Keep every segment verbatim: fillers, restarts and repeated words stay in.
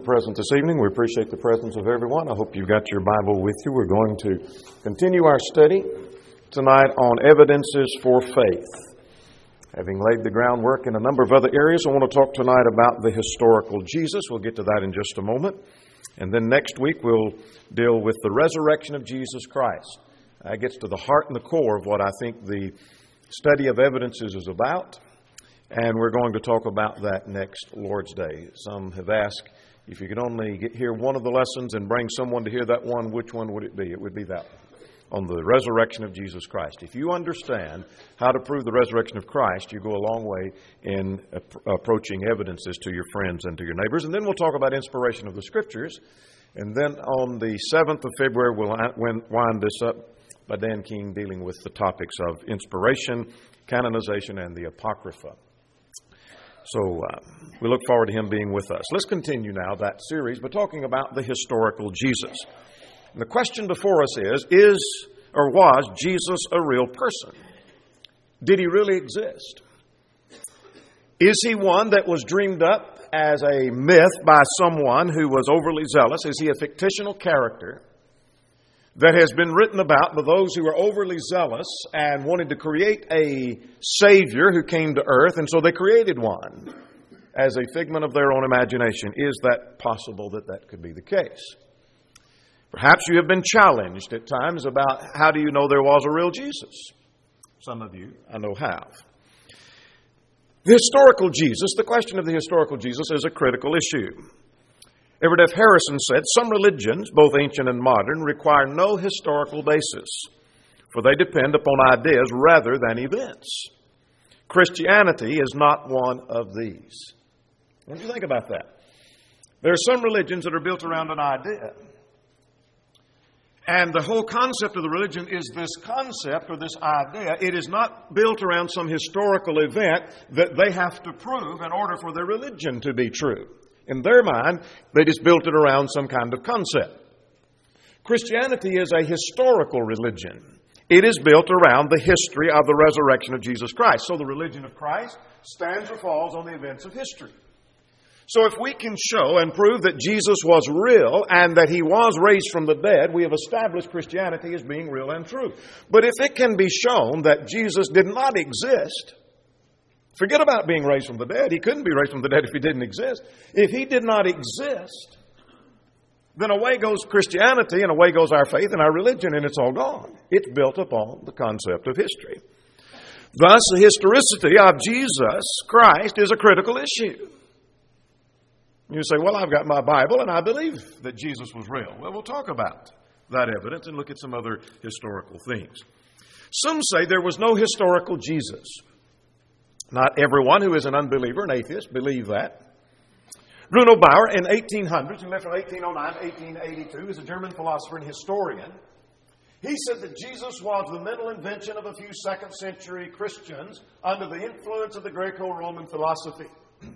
present this evening. We appreciate the presence of everyone. I hope you've got your Bible with you. We're going to continue our study tonight on evidences for faith. Having laid the groundwork in a number of other areas, I want to talk tonight about the historical Jesus. We'll get to that in just a moment. And then next week we'll deal with the resurrection of Jesus Christ. That gets to the heart and the core of what I think the study of evidences is about. And we're going to talk about that next Lord's Day. Some have asked, if you could only get, hear one of the lessons and bring someone to hear that one, which one would it be? It would be that one, on the resurrection of Jesus Christ. If you understand how to prove the resurrection of Christ, you go a long way in approaching evidences to your friends and to your neighbors. And then we'll talk about inspiration of the Scriptures. And then on the seventh of February, we'll wind this up by Dan King dealing with the topics of inspiration, canonization, and the Apocrypha. So uh, we look forward to him being with us. Let's continue now that series by talking about the historical Jesus. And the question before us is, is or was Jesus a real person? Did he really exist? Is he one that was dreamed up as a myth by someone who was overly zealous? Is he a fictional character that has been written about by those who are overly zealous and wanted to create a Savior who came to earth, and so they created one as a figment of their own imagination? Is that possible that that could be the case? Perhaps you have been challenged at times about how do you know there was a real Jesus? Some of you, I know, have. The historical Jesus, the question of the historical Jesus is a critical issue. Everett F. Harrison said, some religions, both ancient and modern, require no historical basis, for they depend upon ideas rather than events. Christianity is not one of these. What do you think about that? There are some religions that are built around an idea. And the whole concept of the religion is this concept or this idea. It is not built around some historical event that they have to prove in order for their religion to be true. In their mind, they just built it around some kind of concept. Christianity is a historical religion. It is built around the history of the resurrection of Jesus Christ. So the religion of Christ stands or falls on the events of history. So if we can show and prove that Jesus was real and that he was raised from the dead, we have established Christianity as being real and true. But if it can be shown that Jesus did not exist, forget about being raised from the dead. He couldn't be raised from the dead if he didn't exist. If he did not exist, then away goes Christianity and away goes our faith and our religion, and it's all gone. It's built upon the concept of history. Thus, the historicity of Jesus Christ is a critical issue. You say, well, I've got my Bible and I believe that Jesus was real. Well, we'll talk about that evidence and look at some other historical things. Some say there was no historical Jesus. Not everyone who is an unbeliever, an atheist, believe that. Bruno Bauer, in eighteen hundreds, who lived from eighteen oh nine to eighteen eighty-two, is a German philosopher and historian. He said that Jesus was the mental invention of a few second century Christians under the influence of the Greco-Roman philosophy.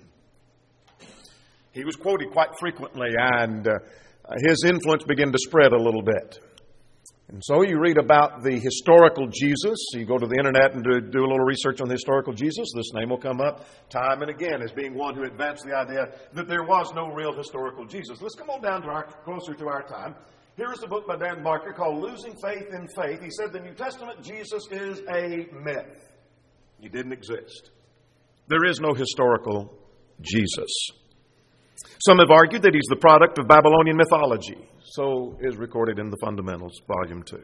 He was quoted quite frequently, and uh, his influence began to spread a little bit. And so you read about the historical Jesus. You go to the internet and do, do a little research on the historical Jesus. This name will come up time and again as being one who advanced the idea that there was no real historical Jesus. Let's come on down to our, closer to our time. Here is a book by Dan Barker called Losing Faith in Faith. He said the New Testament Jesus is a myth. He didn't exist. There is no historical Jesus. Some have argued that he's the product of Babylonian mythology. So is recorded in the Fundamentals, Volume two.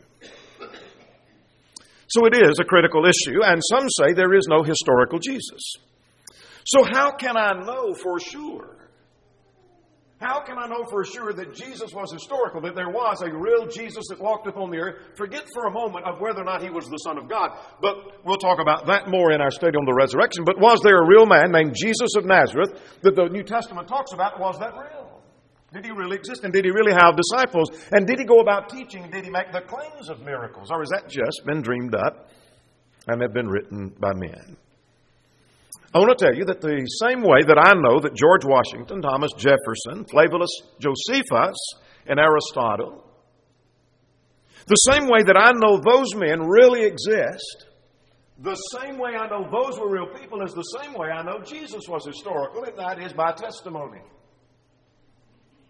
So it is a critical issue, and some say there is no historical Jesus. So how can I know for sure? How can I know for sure that Jesus was historical, that there was a real Jesus that walked upon the earth? Forget for a moment of whether or not he was the Son of God, but we'll talk about that more in our study on the resurrection. But was there a real man named Jesus of Nazareth that the New Testament talks about? Was that real? Did he really exist? And did he really have disciples? And did he go about teaching? And did he make the claims of miracles? Or has that just been dreamed up and have been written by men? I want to tell you that the same way that I know that George Washington, Thomas Jefferson, Flavius Josephus, and Aristotle, the same way that I know those men really exist, the same way I know those were real people is the same way I know Jesus was historical, and that is by testimony.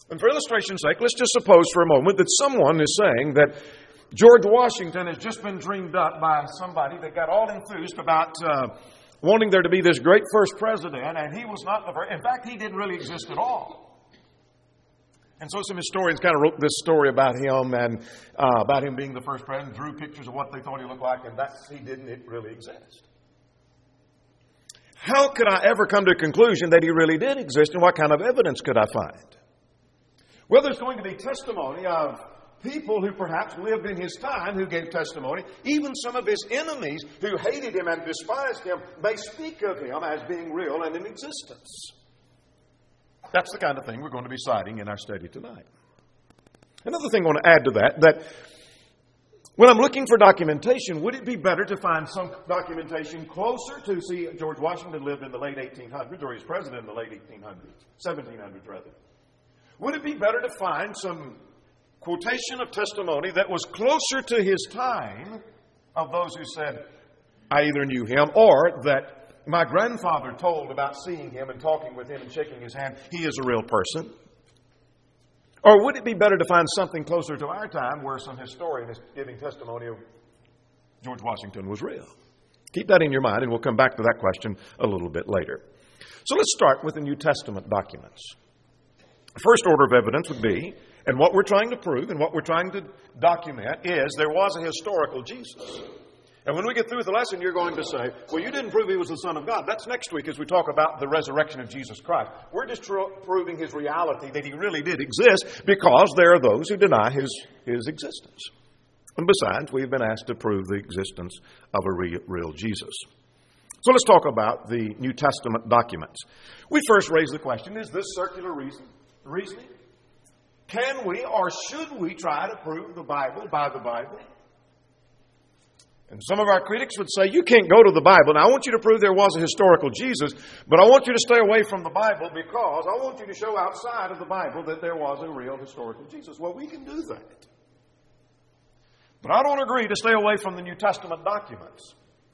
And for illustration's sake, let's just suppose for a moment that someone is saying that George Washington has just been dreamed up by somebody that got all enthused about uh, wanting there to be this great first president, and he was not the first. In fact, he didn't really exist at all. And so some historians kind of wrote this story about him and uh, about him being the first president, drew pictures of what they thought he looked like, and that's he didn't really exist. How could I ever come to a conclusion that he really did exist, and what kind of evidence could I find? Well, there's going to be testimony of people who perhaps lived in his time who gave testimony. Even some of his enemies who hated him and despised him may speak of him as being real and in existence. That's the kind of thing we're going to be citing in our study tonight. Another thing I want to add to that, that when I'm looking for documentation, would it be better to find some documentation closer to, see, George Washington lived in the late eighteen hundreds, or he was president in the late eighteen hundreds, seventeen hundreds rather. Would it be better to find some quotation of testimony that was closer to his time of those who said, I either knew him, or that my grandfather told about seeing him and talking with him and shaking his hand, he is a real person? Or would it be better to find something closer to our time where some historian is giving testimony of George Washington was real? Keep that in your mind, and we'll come back to that question a little bit later. So let's start with the New Testament documents. The first order of evidence would be, and what we're trying to prove and what we're trying to document is there was a historical Jesus. And when we get through with the lesson, you're going to say, well, you didn't prove he was the Son of God. That's next week as we talk about the resurrection of Jesus Christ. We're just tr- proving his reality, that he really did exist, because there are those who deny his, his existence. And besides, we've been asked to prove the existence of a real, real Jesus. So let's talk about the New Testament documents. We first raise the question, is this circular reason, reasoning? Can we or should we try to prove the Bible by the Bible? And some of our critics would say, you can't go to the Bible. Now, I want you to prove there was a historical Jesus, but I want you to stay away from the Bible because I want you to show outside of the Bible that there was a real historical Jesus. Well, we can do that. But I don't agree to stay away from the New Testament documents.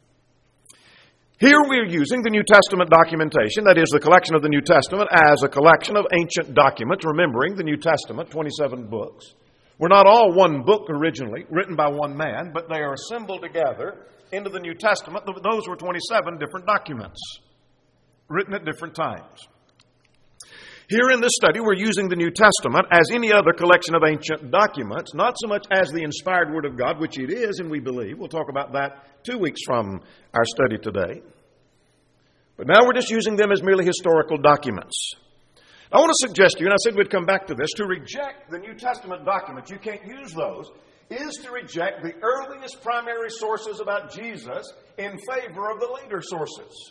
Here we're using the New Testament documentation, that is the collection of the New Testament, as a collection of ancient documents, remembering the New Testament, twenty-seven books. We're not all one book originally, written by one man, but they are assembled together into the New Testament. Those were twenty-seven different documents, written at different times. Here in this study, we're using the New Testament as any other collection of ancient documents, not so much as the inspired Word of God, which it is, and we believe. We'll talk about that two weeks from our study today. But now we're just using them as merely historical documents. I want to suggest to you, and I said we'd come back to this, to reject the New Testament documents, you can't use those, is to reject the earliest primary sources about Jesus in favor of the later sources.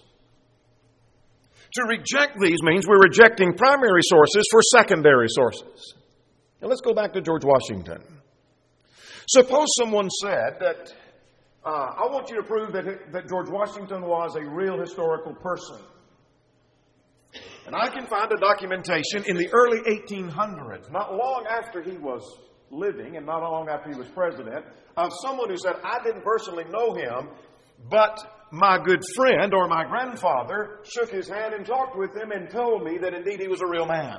To reject these means we're rejecting primary sources for secondary sources. Now let's go back to George Washington. Suppose someone said that, uh, I want you to prove that, that George Washington was a real historical person. And I can find a documentation in the early eighteen hundreds, not long after he was living and not long after he was president, of someone who said, I didn't personally know him, but my good friend or my grandfather shook his hand and talked with him and told me that indeed he was a real man.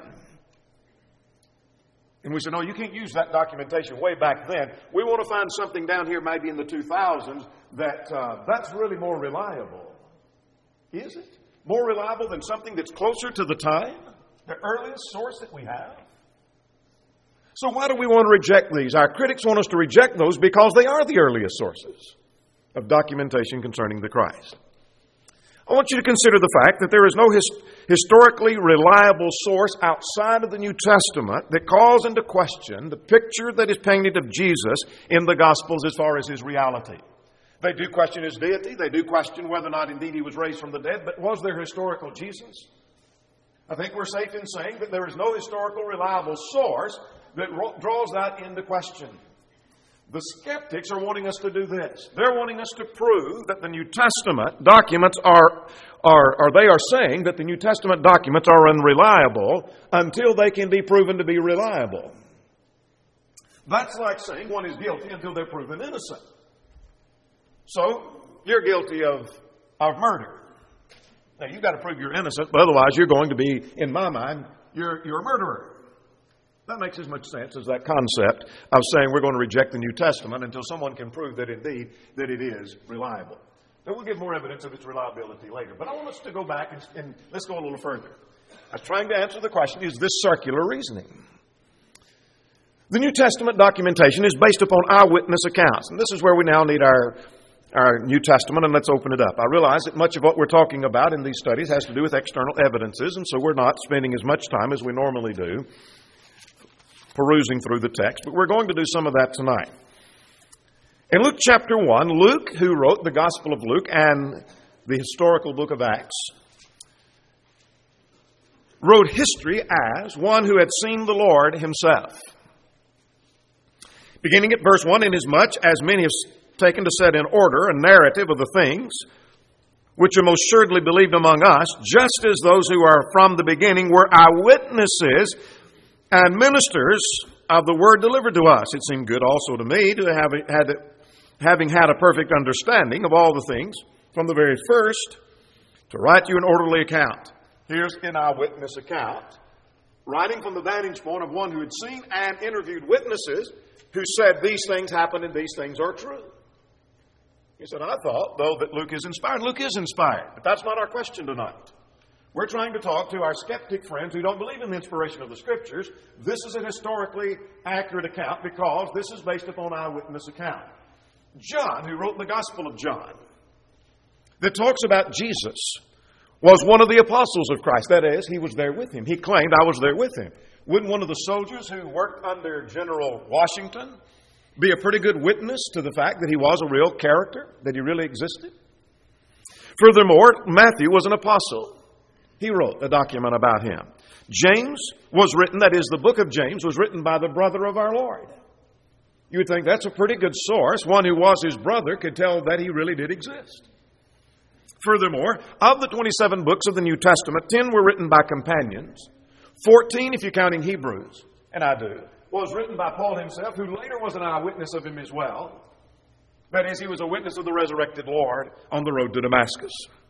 And we said, no, you can't use that documentation way back then. We want to find something down here maybe in the two thousands that uh, that's really more reliable. Is it? More reliable than something that's closer to the time? The earliest source that we have? So why do we want to reject these? Our critics want us to reject those because they are the earliest sources of documentation concerning the Christ. I want you to consider the fact that there is no his, historically reliable source outside of the New Testament that calls into question the picture that is painted of Jesus in the Gospels as far as his reality. They do question his deity. They do question whether or not indeed he was raised from the dead. But was there historical Jesus? I think we're safe in saying that there is no historical reliable source that draws that into question. The skeptics are wanting us to do this. They're wanting us to prove that the New Testament documents are, are, or they are saying that the New Testament documents are unreliable until they can be proven to be reliable. That's like saying one is guilty until they're proven innocent. So, you're guilty of, of murder. Now, you've got to prove you're innocent, but otherwise you're going to be, in my mind, you're, you're a murderer. That makes as much sense as that concept of saying we're going to reject the New Testament until someone can prove that indeed that it is reliable. Then we'll give more evidence of its reliability later. But I want us to go back and, and let's go a little further. I was trying to answer the question, is this circular reasoning? The New Testament documentation is based upon eyewitness accounts. And this is where we now need our, our New Testament, and let's open it up. I realize that much of what we're talking about in these studies has to do with external evidences, and so we're not spending as much time as we normally do perusing through the text, but we're going to do some of that tonight. In Luke chapter one, Luke, who wrote the Gospel of Luke and the historical book of Acts, wrote history as one who had seen the Lord himself. Beginning at verse one, inasmuch as many have taken to set in order a narrative of the things which are most assuredly believed among us, just as those who are from the beginning were eyewitnesses and ministers of the word delivered to us. It seemed good also to me to have had, having had a perfect understanding of all the things from the very first, to write you an orderly account. Here's an eyewitness account, writing from the vantage point of one who had seen and interviewed witnesses who said these things happened and these things are true. He said, I thought, though, that Luke is inspired. Luke is inspired, but that's not our question tonight. We're trying to talk to our skeptic friends who don't believe in the inspiration of the Scriptures. This is an historically accurate account because this is based upon eyewitness account. John, who wrote the Gospel of John, that talks about Jesus, was one of the apostles of Christ. That is, he was there with him. He claimed, I was there with him. Wouldn't one of the soldiers who worked under General Washington be a pretty good witness to the fact that he was a real character, that he really existed? Furthermore, Matthew was an apostle. He wrote a document about him. James was written, that is, the book of James was written by the brother of our Lord. You would think that's a pretty good source. One who was his brother could tell that he really did exist. Furthermore, of the twenty-seven books of the New Testament, ten were written by companions. fourteen, if you're counting Hebrews, and I do, was written by Paul himself, who later was an eyewitness of him as well. That is, he was a witness of the resurrected Lord on the road to Damascus.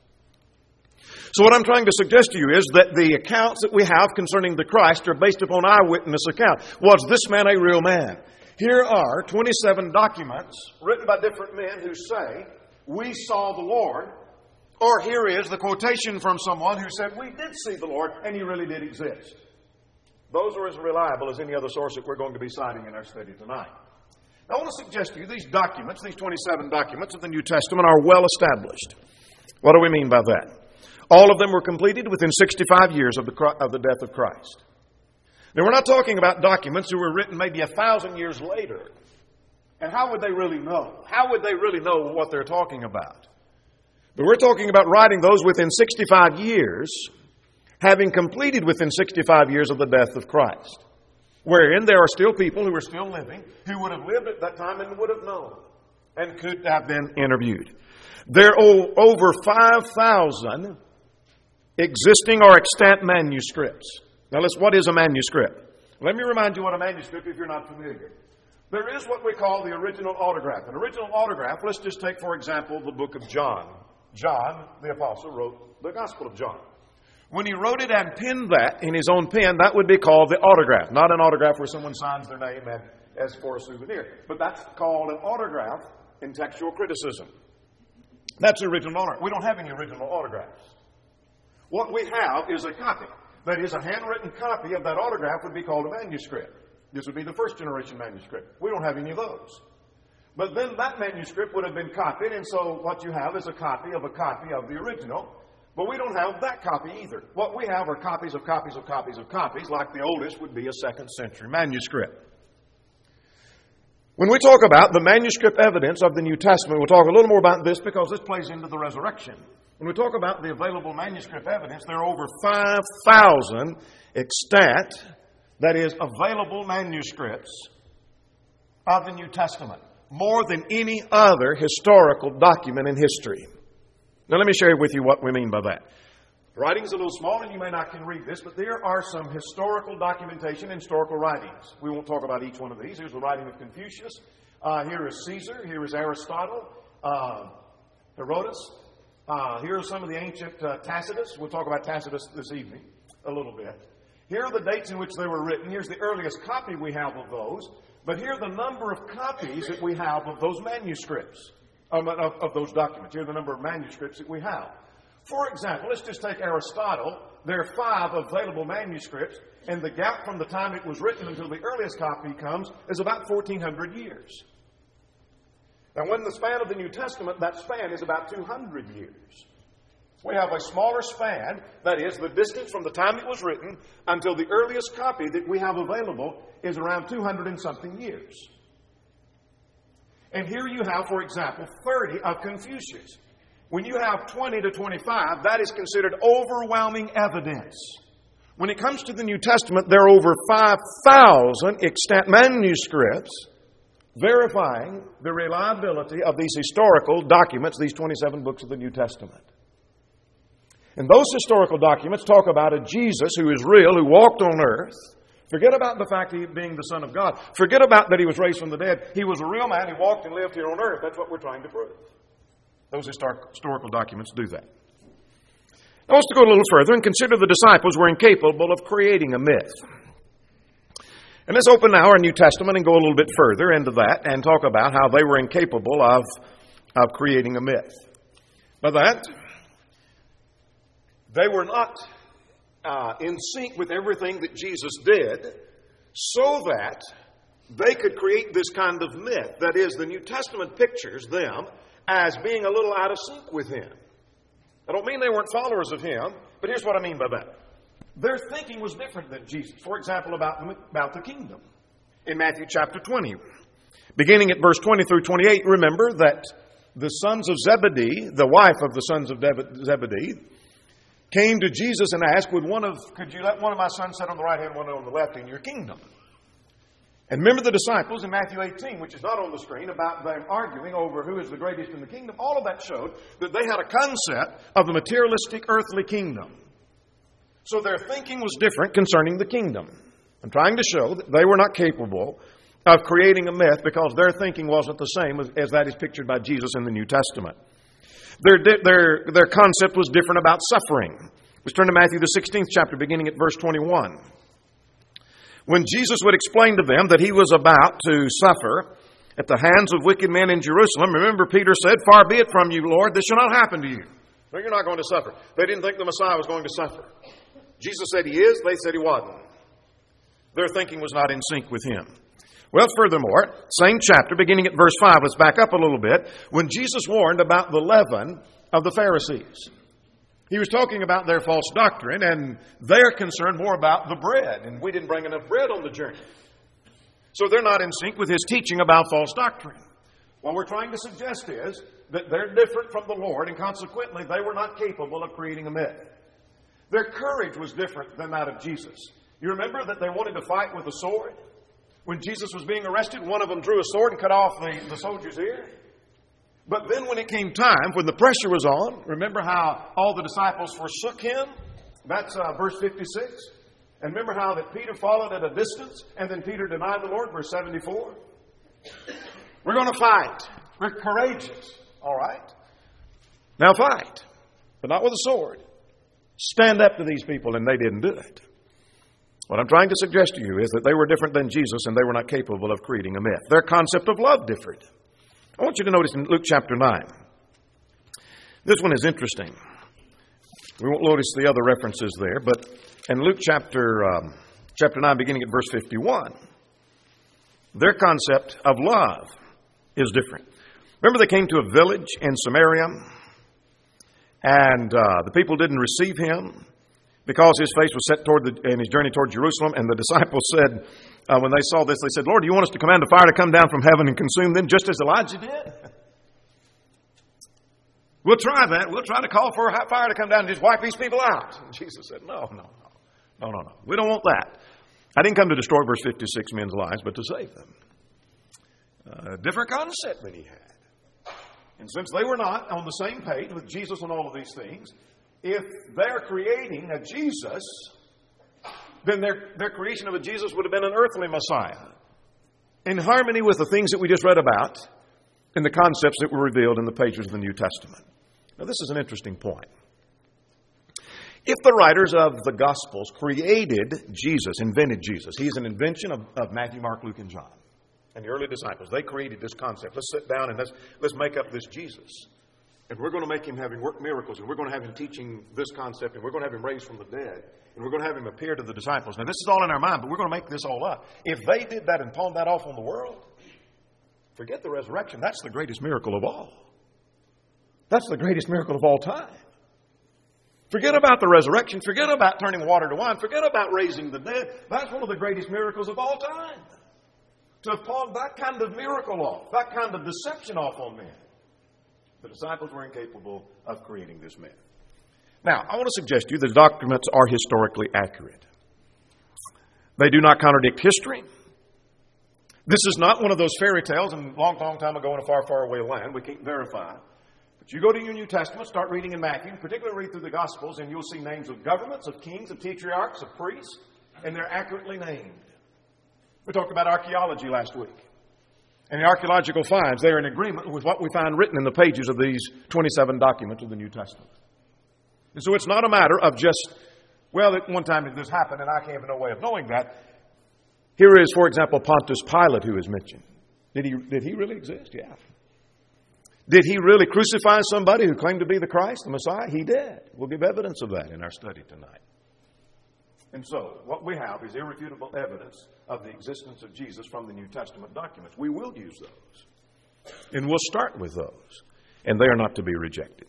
So what I'm trying to suggest to you is that the accounts that we have concerning the Christ are based upon eyewitness account. Was this man a real man? Here are twenty-seven documents written by different men who say, we saw the Lord. Or here is the quotation from someone who said, we did see the Lord and he really did exist. Those are as reliable as any other source that we're going to be citing in our study tonight. Now, I want to suggest to you these documents, these twenty-seven documents of the New Testament are well established. What do we mean by that? All of them were completed within sixty-five years of the, of the death of Christ. Now, we're not talking about documents that were written maybe a thousand years later. And how would they really know? How would they really know what they're talking about? But we're talking about writing those within sixty-five years, having completed within sixty-five years of the death of Christ, wherein there are still people who are still living, who would have lived at that time and would have known, and could have been interviewed. There are over five thousand existing or extant manuscripts. Now, let's, what is a manuscript? Let me remind you what a manuscript, if you're not familiar. There is what we call the original autograph. An original autograph, let's just take, for example, the book of John. John, the apostle, wrote the Gospel of John. When he wrote it and penned that in his own pen, that would be called the autograph. Not an autograph where someone signs their name and, as for a souvenir. But that's called an autograph in textual criticism. That's the original autograph. We don't have any original autographs. What we have is a copy. That is, a handwritten copy of that autograph would be called a manuscript. This would be the first generation manuscript. We don't have any of those. But then that manuscript would have been copied, and so what you have is a copy of a copy of the original. But we don't have that copy either. What we have are copies of copies of copies of copies, like the oldest would be a second century manuscript. When we talk about the manuscript evidence of the New Testament, we'll talk a little more about this because this plays into the resurrection. When we talk about the available manuscript evidence, there are over five thousand extant, that is, available manuscripts of the New Testament. More than any other historical document in history. Now, let me share with you what we mean by that. The writing's a little small, and you may not can read this, but there are some historical documentation and historical writings. We won't talk about each one of these. Here's the writing of Confucius. Uh, here is Caesar. Here is Aristotle. Uh, Herodotus. Uh, here are some of the ancient uh, Tacitus. We'll talk about Tacitus this evening a little bit. Here are the dates in which they were written. Here's the earliest copy we have of those. But here are the number of copies that we have of those manuscripts, um, of, of those documents. Here are the number of manuscripts that we have. For example, let's just take Aristotle. There are five available manuscripts, and the gap from the time it was written until the earliest copy comes is about fourteen hundred years. Now, when the span of the New Testament, that span is about two hundred years. We have a smaller span, that is, the distance from the time it was written until the earliest copy that we have available is around two hundred and something years. And here you have, for example, thirty of Confucius. When you have twenty to twenty-five, that is considered overwhelming evidence. When it comes to the New Testament, there are over five thousand extant manuscripts verifying the reliability of these historical documents, these twenty-seven books of the New Testament. And those historical documents talk about a Jesus who is real, who walked on earth. Forget about the fact of he being the Son of God. Forget about that he was raised from the dead. He was a real man. He walked and lived here on earth. That's what we're trying to prove. Those historical documents do that. I want us to go a little further and consider the disciples were incapable of creating a myth. And let's open now our New Testament and go a little bit further into that and talk about how they were incapable of, of creating a myth. By that, they were not uh, in sync with everything that Jesus did so that they could create this kind of myth. That is, the New Testament pictures them as being a little out of sync with Him. I don't mean they weren't followers of Him, but here's what I mean by that. Their thinking was different than Jesus. For example, about, about the kingdom. In Matthew chapter twenty, beginning at verse twenty through twenty-eight, remember that the sons of Zebedee, the wife of the sons of Zebedee, came to Jesus and asked, Would one of, could you let one of my sons sit on the right hand and one on the left in your kingdom? And remember the disciples in Matthew eighteen, which is not on the screen, about them arguing over who is the greatest in the kingdom. All of that showed that they had a concept of the materialistic earthly kingdom. So their thinking was different concerning the kingdom. I'm trying to show that they were not capable of creating a myth because their thinking wasn't the same as, as that is pictured by Jesus in the New Testament. Their, their, their concept was different about suffering. Let's turn to Matthew the sixteenth chapter, beginning at verse twenty-one. When Jesus would explain to them that He was about to suffer at the hands of wicked men in Jerusalem, remember Peter said, Far be it from you, Lord, this shall not happen to you. No, you're not going to suffer. They didn't think the Messiah was going to suffer. Jesus said He is, they said He wasn't. Their thinking was not in sync with Him. Well, furthermore, same chapter, beginning at verse five, let's back up a little bit, when Jesus warned about the leaven of the Pharisees. He was talking about their false doctrine, and they're concerned more about the bread, and we didn't bring enough bread on the journey. So they're not in sync with His teaching about false doctrine. What we're trying to suggest is that they're different from the Lord, and consequently, they were not capable of creating a myth. Their courage was different than that of Jesus. You remember that they wanted to fight with a sword? When Jesus was being arrested, one of them drew a sword and cut off the, the soldier's ear. But then when it came time, when the pressure was on, remember how all the disciples forsook Him? That's uh, verse fifty-six. And remember how that Peter followed at a distance, and then Peter denied the Lord, verse seventy-four. We're going to fight. We're courageous. All right? Now fight, but not with a sword. Stand up to these people, and they didn't do it. What I'm trying to suggest to you is that they were different than Jesus, and they were not capable of creating a myth. Their concept of love differed. I want you to notice in Luke chapter nine. This one is interesting. We won't notice the other references there, but in Luke chapter, um, chapter nine, beginning at verse fifty-one, their concept of love is different. Remember they came to a village in Samaria, and uh, the people didn't receive Him because His face was set toward the, in His journey toward Jerusalem. And the disciples said, uh, when they saw this, they said, Lord, do you want us to command a fire to come down from heaven and consume them just as Elijah did? We'll try that. We'll try to call for a fire to come down and just wipe these people out. And Jesus said, no, no, no. No, no, no. We don't want that. I didn't come to destroy, verse fifty-six, men's lives, but to save them. A different concept than He had. And since they were not on the same page with Jesus on all of these things, if they're creating a Jesus, then their, their creation of a Jesus would have been an earthly Messiah, in harmony with the things that we just read about and the concepts that were revealed in the pages of the New Testament. Now, this is an interesting point. If the writers of the Gospels created Jesus, invented Jesus, he's an invention of, of Matthew, Mark, Luke, and John, and the early disciples, they created this concept. Let's sit down and let's, let's make up this Jesus. And we're going to make him having work miracles, and we're going to have him teaching this concept, and we're going to have him raised from the dead, and we're going to have him appear to the disciples. Now, this is all in our mind, but we're going to make this all up. If they did that and pawned that off on the world, forget the resurrection. That's the greatest miracle of all. That's the greatest miracle of all time. Forget about the resurrection. Forget about turning water to wine. Forget about raising the dead. That's one of the greatest miracles of all time. To have pawned that kind of miracle off, that kind of deception off on men. The disciples were incapable of creating this myth. Now, I want to suggest to you that the documents are historically accurate. They do not contradict history. This is not one of those fairy tales and long, long time ago in a far, far away land we can't verify. But you go to your New Testament, start reading in Matthew, particularly read through the Gospels, and you'll see names of governments, of kings, of tetrarchs, of priests, and they're accurately named. We talked about archaeology last week. And the archaeological finds, they're in agreement with what we find written in the pages of these twenty-seven documents of the New Testament. And so it's not a matter of just, well, at one time did this happen, and I can't have no way of knowing that. Here is, for example, Pontius Pilate, who is mentioned. Did he, did he really exist? Yeah. Did he really crucify somebody who claimed to be the Christ, the Messiah? He did. We'll give evidence of that in our study tonight. And so, what we have is irrefutable evidence of the existence of Jesus from the New Testament documents. We will use those. And we'll start with those. And they are not to be rejected.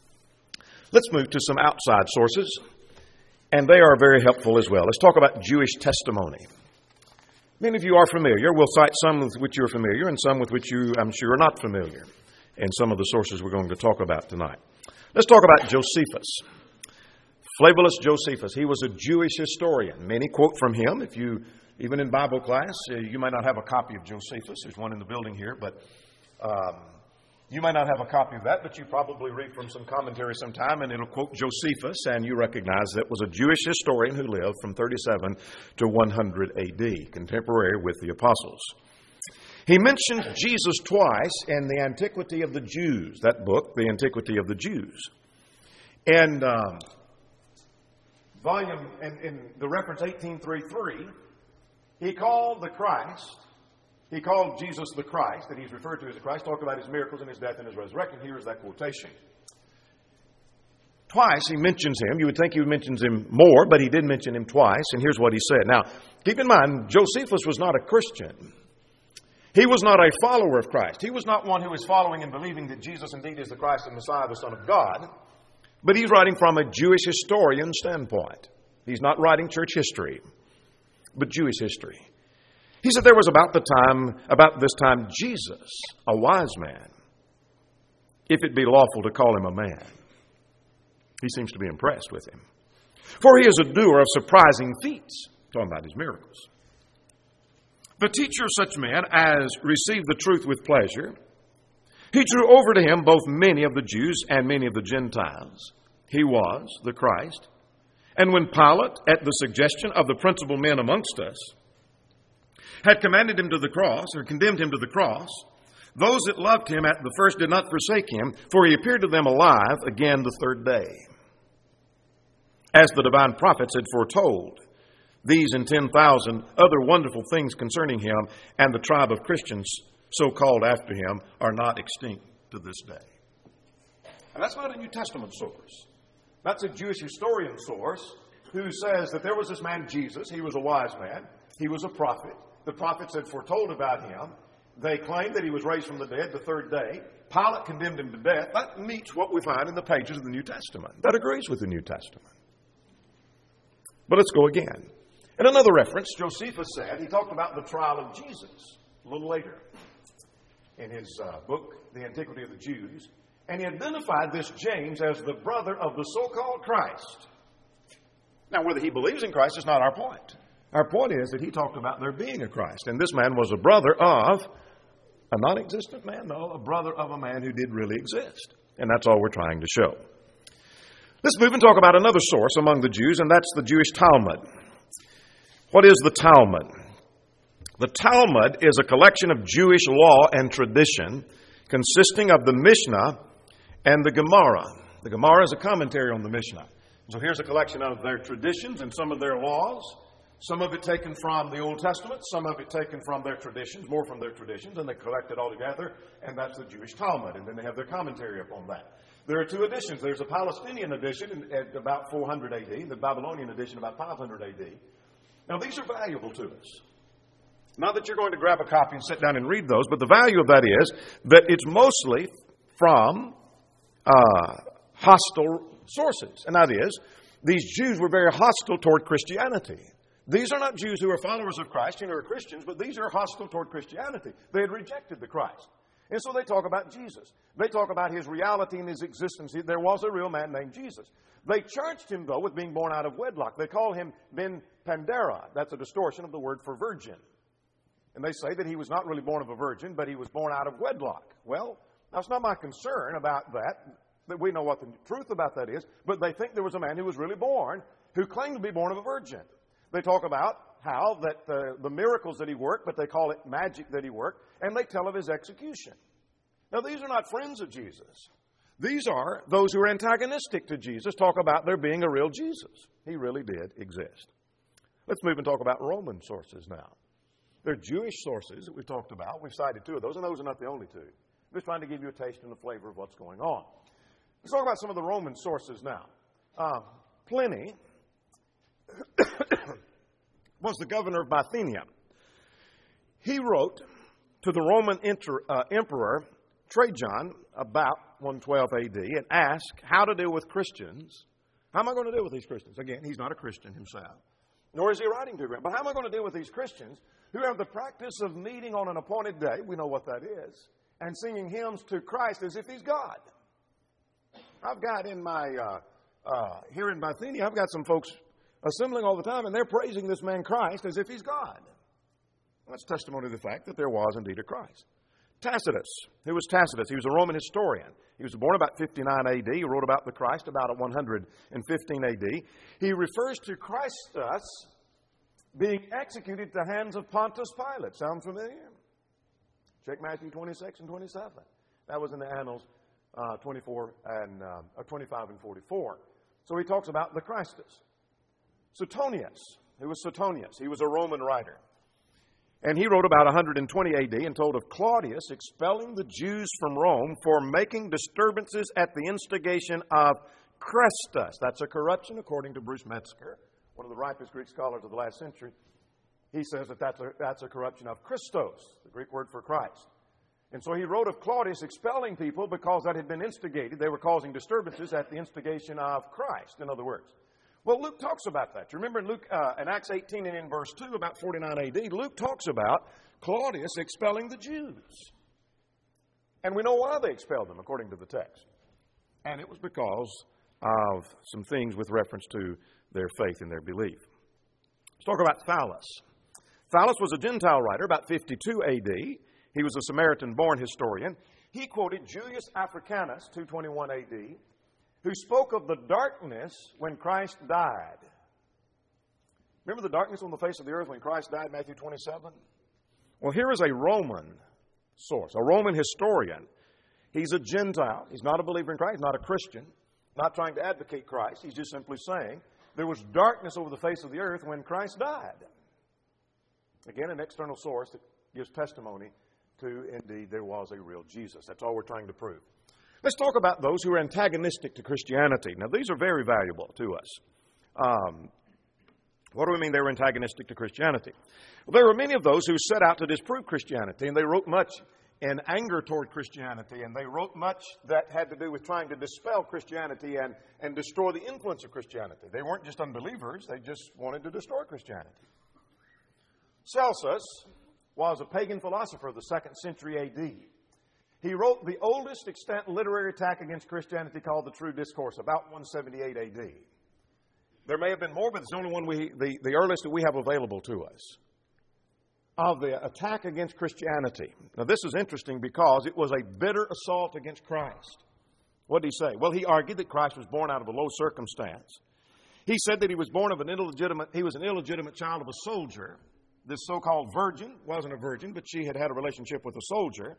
Let's move to some outside sources. And they are very helpful as well. Let's talk about Jewish testimony. Many of you are familiar. We'll cite some with which you are familiar and some with which you, I'm sure, are not familiar. And some of the sources we're going to talk about tonight. Let's talk about Josephus. Flavius Josephus. He was a Jewish historian. Many quote from him. If you, even in Bible class, you might not have a copy of Josephus. There's one in the building here, but um, you might not have a copy of that, but you probably read from some commentary sometime, and it'll quote Josephus, and you recognize that was a Jewish historian who lived from thirty-seven to one hundred A D, contemporary with the apostles. He mentioned Jesus twice in The Antiquity of the Jews, that book, The Antiquity of the Jews. And um, volume, in, in the reference eighteen thirty-three, he called the Christ, he called Jesus the Christ, that he's referred to as the Christ, talked about his miracles and his death and his resurrection. Here is that quotation. Twice he mentions him. You would think he mentions him more, but he did mention him twice, and here's what he said. Now, keep in mind, Josephus was not a Christian. He was not a follower of Christ. He was not one who is following and believing that Jesus indeed is the Christ and Messiah, the Son of God. But he's writing from a Jewish historian standpoint. He's not writing church history, but Jewish history. He said there was about the time, about this time, Jesus, a wise man, if it be lawful to call him a man. He seems to be impressed with him. For he is a doer of surprising feats, talking about his miracles. The teacher of such men as received the truth with pleasure, he drew over to him both many of the Jews and many of the Gentiles. He was the Christ. And when Pilate, at the suggestion of the principal men amongst us, had commanded him to the cross, or condemned him to the cross, those that loved him at the first did not forsake him, for he appeared to them alive again the third day. As the divine prophets had foretold, these and ten thousand other wonderful things concerning him and the tribe of Christians so called after him are not extinct to this day. And that's not a New Testament source. That's a Jewish historian source who says that there was this man Jesus. He was a wise man. He was a prophet. The prophets had foretold about him. They claimed that he was raised from the dead the third day. Pilate condemned him to death. That meets what we find in the pages of the New Testament. That agrees with the New Testament. But let's go again. In another reference, Josephus said, he talked about the trial of Jesus a little later in his uh, book, The Antiquity of the Jews, and he identified this James as the brother of the so-called Christ. Now, whether he believes in Christ is not our point. Our point is that he talked about there being a Christ, and this man was a brother of a non-existent man, no, a brother of a man who did really exist. And that's all we're trying to show. Let's move and talk about another source among the Jews, and that's the Jewish Talmud. What is the Talmud? The Talmud is a collection of Jewish law and tradition consisting of the Mishnah and the Gemara. The Gemara is a commentary on the Mishnah. So here's a collection of their traditions and some of their laws. Some of it taken from the Old Testament, some of it taken from their traditions, more from their traditions, and they collect it all together, and that's the Jewish Talmud, and then they have their commentary upon that. There are two editions. There's a Palestinian edition at about four hundred A D, the Babylonian edition about five hundred A D. Now, these are valuable to us. Not that you're going to grab a copy and sit down and read those, but the value of that is that it's mostly from uh, hostile sources, and that is, these Jews were very hostile toward Christianity. These are not Jews who are followers of Christ and who are Christians, but these are hostile toward Christianity. They had rejected the Christ. And so they talk about Jesus. They talk about his reality and his existence. There was a real man named Jesus. They charged him, though, with being born out of wedlock. They call him Ben Pandera. That's a distortion of the word for virgin. And they say that he was not really born of a virgin, but he was born out of wedlock. Well, that's not my concern about that, that we know what the truth about that is, but they think there was a man who was really born, who claimed to be born of a virgin. They talk about how that the, the miracles that he worked, but they call it magic that he worked, and they tell of his execution. Now, these are not friends of Jesus. These are those who are antagonistic to Jesus, talk about there being a real Jesus. He really did exist. Let's move and talk about Roman sources now. They're Jewish sources that we've talked about. We've cited two of those, and those are not the only two. I'm just trying to give you a taste and a flavor of what's going on. Let's talk about some of the Roman sources now. Uh, Pliny was the governor of Bithynia. He wrote to the Roman inter, uh, emperor Trajan about one twelve A D and asked how to deal with Christians. How am I going to deal with these Christians? Again, he's not a Christian himself, nor is he writing to them. But how am I going to deal with these Christians who have the practice of meeting on an appointed day, we know what that is, and singing hymns to Christ as if he's God? I've got in my, uh, uh, here in Bithynia, I've got some folks assembling all the time, and they're praising this man Christ as if he's God. Well, that's testimony to the fact that there was indeed a Christ. Tacitus. Who was Tacitus? He was a Roman historian. He was born about fifty-nine A D. He wrote about the Christ about one hundred fifteen A D. He refers to Christus being executed at the hands of Pontius Pilate. Sound familiar? Check Matthew twenty-six and twenty-seven. That was in the Annals uh, twenty-four and uh, twenty-five and forty-four. So he talks about the Christus. Suetonius. Who was Suetonius? He was a Roman writer. And he wrote about one hundred twenty A D and told of Claudius expelling the Jews from Rome for making disturbances at the instigation of Christus. That's a corruption, according to Bruce Metzger, one of the ripest Greek scholars of the last century. He says that that's a, that's a corruption of Christos, the Greek word for Christ. And so he wrote of Claudius expelling people because that had been instigated. They were causing disturbances at the instigation of Christ, in other words. Well, Luke talks about that. You remember in Luke, uh, in Acts eighteen and in verse two, about forty-nine A D, Luke talks about Claudius expelling the Jews. And we know why they expelled them, according to the text. And it was because of some things with reference to their faith and their belief. Let's talk about Thallus. Thallus was a Gentile writer, about fifty-two A D. He was a Samaritan-born historian. He quoted Julius Africanus, two twenty-one A D, who spoke of the darkness when Christ died. Remember the darkness on the face of the earth when Christ died, Matthew twenty-seven? Well, here is a Roman source, a Roman historian. He's a Gentile. He's not a believer in Christ, not a Christian, not trying to advocate Christ. He's just simply saying there was darkness over the face of the earth when Christ died. Again, an external source that gives testimony to, indeed, there was a real Jesus. That's all we're trying to prove. Let's talk about those who are antagonistic to Christianity. Now, these are very valuable to us. Um, what do we mean they were antagonistic to Christianity? Well, there were many of those who set out to disprove Christianity, and they wrote much in anger toward Christianity, and they wrote much that had to do with trying to dispel Christianity and, and destroy the influence of Christianity. They weren't just unbelievers, they just wanted to destroy Christianity. Celsus was a pagan philosopher of the second century A D. He wrote the oldest extant literary attack against Christianity called The True Discourse, about one seventy-eight A D. There may have been more, but it's the only one we, the, the earliest that we have available to us, of the attack against Christianity. Now, this is interesting because it was a bitter assault against Christ. What did he say? Well, he argued that Christ was born out of a low circumstance. He said that he was born of an illegitimate, he was an illegitimate child of a soldier. This so-called virgin wasn't a virgin, but she had had a relationship with a soldier.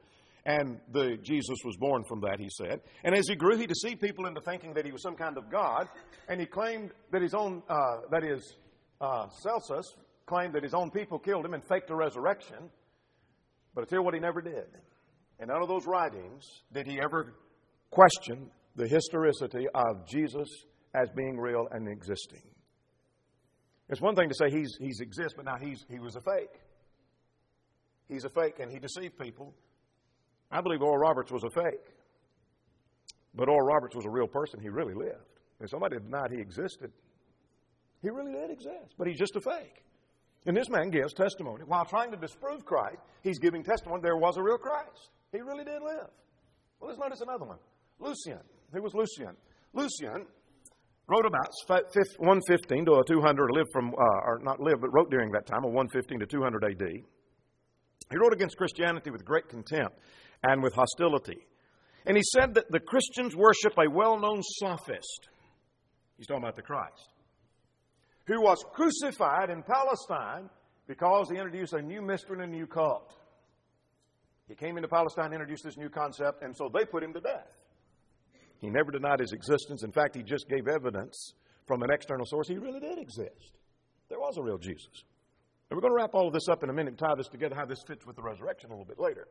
And the Jesus was born from that, he said. And as he grew, he deceived people into thinking that he was some kind of God. And he claimed that his own, uh, that is, uh, Celsus claimed that his own people killed him and faked a resurrection. But I tell you what he never did. In none of those writings did he ever question the historicity of Jesus as being real and existing. It's one thing to say he's he's exists, but now he's he was a fake. He's a fake, and he deceived people. I believe Oral Roberts was a fake. But Oral Roberts was a real person. He really lived. And somebody denied he existed. He really did exist, but he's just a fake. And this man gives testimony. While trying to disprove Christ, he's giving testimony there was a real Christ. He really did live. Well, let's notice another one. Lucian. Who was Lucian? Lucian wrote about one fifteen to two hundred, lived from, uh, or not lived, but wrote during that time, of one fifteen to two hundred A D. He wrote against Christianity with great contempt and with hostility. And he said that the Christians worship a well-known sophist. He's talking about the Christ, who was crucified in Palestine because he introduced a new mystery and a new cult. He came into Palestine, introduced this new concept, and so they put him to death. He never denied his existence. In fact, he just gave evidence from an external source he really did exist. There was a real Jesus. And we're going to wrap all of this up in a minute and tie this together, how this fits with the resurrection a little bit later.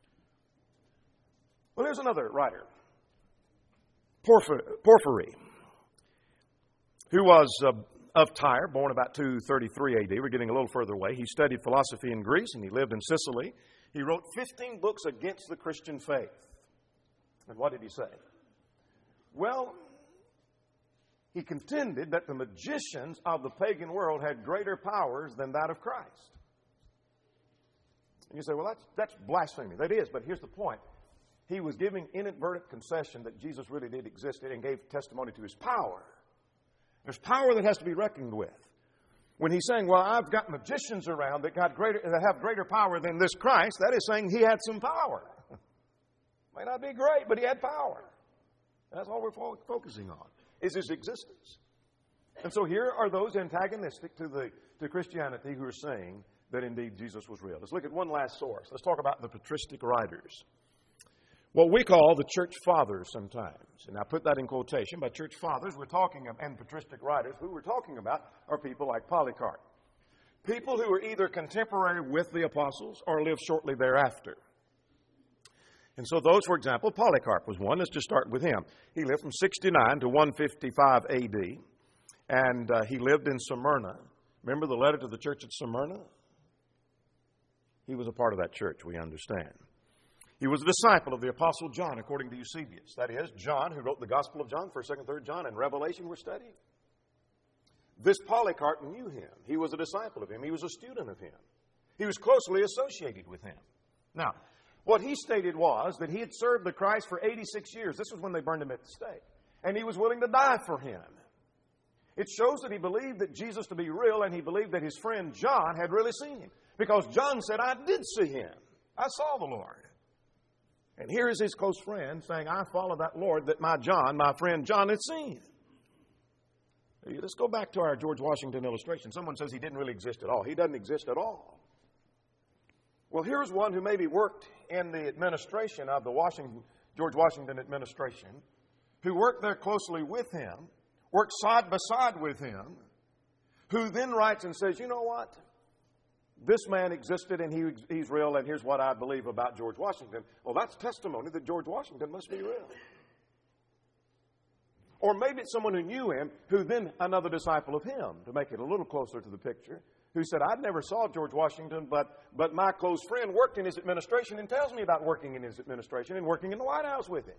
Well, here's another writer, Porphyry, who was uh, of Tyre, born about two thirty-three A D. We're getting a little further away. He studied philosophy in Greece, and he lived in Sicily. He wrote fifteen books against the Christian faith. And what did he say? Well, he contended that the magicians of the pagan world had greater powers than that of Christ. And you say, well, that's, that's blasphemy. That is, but here's the point. He was giving inadvertent concession that Jesus really did exist and gave testimony to his power. There's power that has to be reckoned with. When he's saying, well, I've got magicians around that, got greater, that have greater power than this Christ, that is saying he had some power. May not be great, but he had power. That's all we're fo- focusing on, is his existence. And so here are those antagonistic to the to Christianity who are saying that indeed Jesus was real. Let's look at one last source. Let's talk about the patristic writers. What we call the church fathers sometimes. And I put that in quotation. By church fathers, we're talking about, and patristic writers, who we're talking about are people like Polycarp. People who were either contemporary with the apostles or lived shortly thereafter. And so those, for example, Polycarp was one. Let's just start with him. He lived from sixty-nine to one fifty-five A D. And uh, he lived in Smyrna. Remember the letter to the church at Smyrna? He was a part of that church, we understand. He was a disciple of the Apostle John, according to Eusebius. That is, John, who wrote the Gospel of John, first, second, third John, and Revelation we're studying. This Polycarp knew him. He was a disciple of him. He was a student of him. He was closely associated with him. Now, what he stated was that he had served the Christ for eighty-six years. This was when they burned him at the stake. And he was willing to die for him. It shows that he believed that Jesus to be real, and he believed that his friend John had really seen him. Because John said, I did see him. I saw the Lord. And here is his close friend saying, I follow that Lord that my John, my friend John, had seen. Let's go back to our George Washington illustration. Someone says he didn't really exist at all. He doesn't exist at all. Well, here's one who maybe worked in the administration of the Washington, George Washington administration, who worked there closely with him, worked side by side with him, who then writes and says, you know what? This man existed and he, he's real, and here's what I believe about George Washington. Well, that's testimony that George Washington must be real. Or maybe it's someone who knew him, who then another disciple of him, to make it a little closer to the picture, who said, I never saw George Washington, but, but my close friend worked in his administration and tells me about working in his administration and working in the White House with him.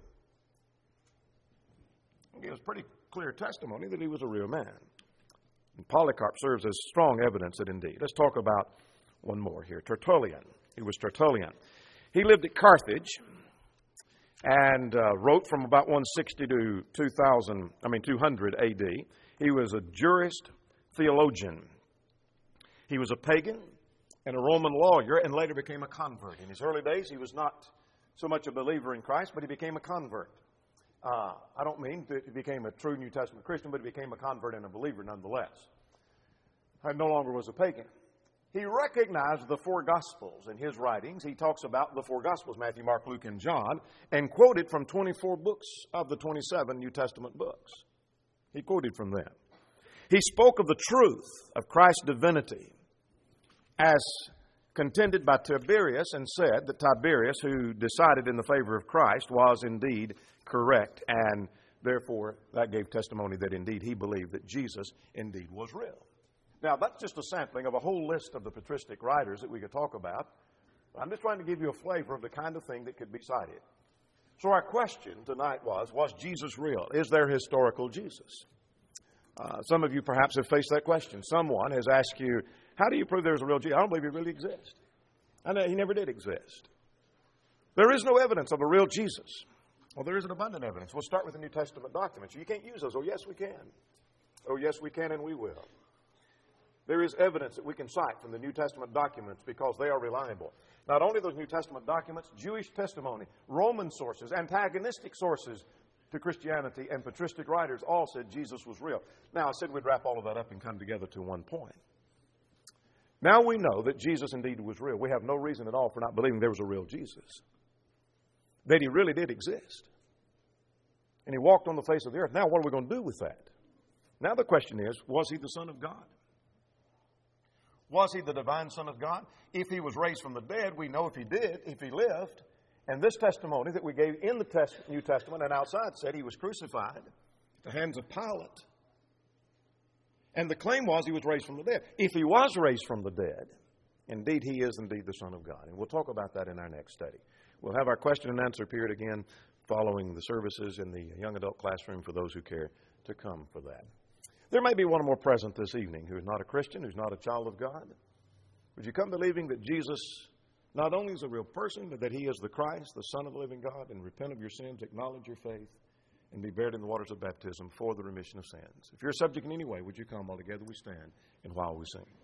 He gives pretty clear testimony that he was a real man. And Polycarp serves as strong evidence that indeed. Let's talk about one more here. Tertullian. He was Tertullian. He lived at Carthage and uh, wrote from about one sixty to two thousand, I mean two hundred A D. He was a jurist theologian. He was a pagan and a Roman lawyer, and later became a convert. In his early days, he was not so much a believer in Christ, but he became a convert. Uh, I don't mean that he became a true New Testament Christian, but he became a convert and a believer nonetheless. He no longer was a pagan. He recognized the four Gospels in his writings. He talks about the four Gospels, Matthew, Mark, Luke, and John, and quoted from twenty-four books of the twenty-seven New Testament books. He quoted from them. He spoke of the truth of Christ's divinity as contended by Tiberius, and said that Tiberius, who decided in the favor of Christ, was indeed correct, and therefore that gave testimony that indeed he believed that Jesus indeed was real. Now, that's just a sampling of a whole list of the patristic writers that we could talk about. I'm just trying to give you a flavor of the kind of thing that could be cited. So our question tonight was, was Jesus real? Is there historical Jesus? Uh, some of you perhaps have faced that question. Someone has asked you, how do you prove there's a real Jesus? I don't believe he really exists. I know he never did exist. There is no evidence of a real Jesus. Well, there is an abundant evidence. We'll start with the New Testament documents. You can't use those. Oh, yes, we can. Oh, yes, we can, and we will. There is evidence that we can cite from the New Testament documents because they are reliable. Not only those New Testament documents, Jewish testimony, Roman sources, antagonistic sources to Christianity, and patristic writers all said Jesus was real. Now, I said we'd wrap all of that up and come together to one point. Now we know that Jesus indeed was real. We have no reason at all for not believing there was a real Jesus. That he really did exist. And he walked on the face of the earth. Now, what are we going to do with that? Now the question is, was he the Son of God? Was he the divine Son of God? If he was raised from the dead, we know if he did, if he lived. And this testimony that we gave in the test, New Testament and outside said he was crucified at the hands of Pilate. And the claim was he was raised from the dead. If he was raised from the dead, indeed he is indeed the Son of God. And we'll talk about that in our next study. We'll have our question and answer period again following the services in the young adult classroom for those who care to come for that. There may be one more present this evening who is not a Christian, who's not a child of God. Would you come believing that Jesus not only is a real person, but that he is the Christ, the Son of the living God, and repent of your sins, acknowledge your faith, and be buried in the waters of baptism for the remission of sins? If you're a subject in any way, would you come while together we stand and while we sing?